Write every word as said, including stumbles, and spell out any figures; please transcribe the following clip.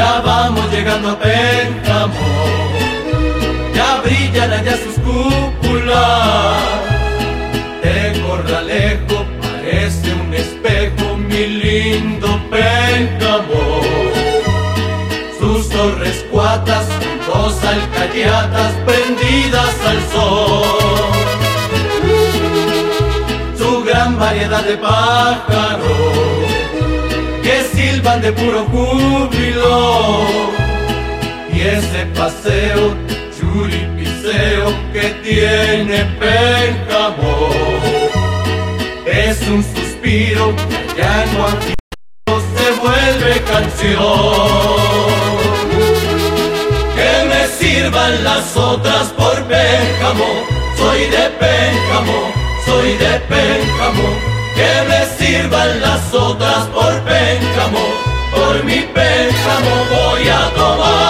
Ya vamos llegando a Pénjamo, ya brillan allá sus cúpulas. De Corralejo parece un espejo, mi lindo Pénjamo. Sus torres cuatas, dos alcayatas prendidas al sol. Su gran variedad de pájaros que silban de puro júbilo, y ese paseo churipiceo que tiene Pénjamo es un suspiro que allá en Guajiro se vuelve canción. Que me sirvan las otras por Pénjamo, soy de Pénjamo, soy de Pénjamo. Que me sirvan las otras por Pénjamo, por mi Pénjamo voy a tomar.